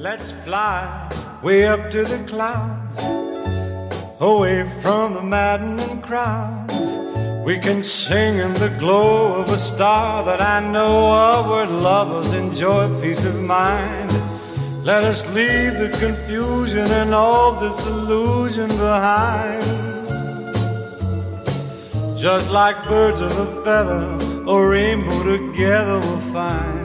Let's fly way up to the clouds, away from the maddening crowds. We can sing in the glow of a star that I know of, where lovers enjoy peace of mind. Let us leave the confusion and all disillusion behind. Just like birds of a feather, a rainbow together we'll find.